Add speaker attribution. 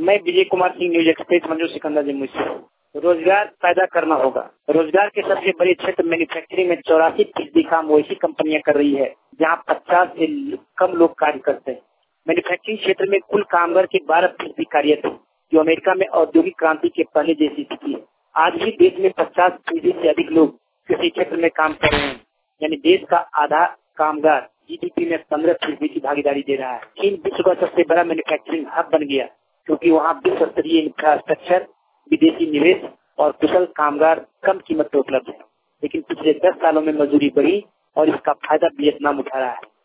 Speaker 1: मैं Vijay Kumar Singh, news express, Manju Sikandar, Jammu से। रोजगार पैदा करना होगा। रोजगार के सबसे बड़े क्षेत्र मैन्युफैक्चरिंग में 84% काम वैसी कंपनियां कर रही है जहां 50 से कम लोग कार्य करते हैं। मैन्युफैक्चरिंग क्षेत्र में कुल कामगार के 12% कार्यरत है, जो अमेरिका में औद्योगिक क्रांति के पहले जैसी स्थिति है। आज भी देश में 50% से अधिक लोग किसी क्षेत्र में काम कर रहे हैं, यानी देश का आधा कामगार जीडीपी में 15% की भागीदारी दे रहा है। चीन विश्व का सबसे बड़ा मैन्युफैक्चरिंग हब बन गया, क्योंकि वहाँ विश्व स्तरीय इंफ्रास्ट्रक्चर, विदेशी निवेश और कुशल कामगार कम कीमत पर उपलब्ध है। लेकिन पिछले 10 सालों में मजदूरी बढ़ी और इसका फायदा वियतनाम उठा रहा है।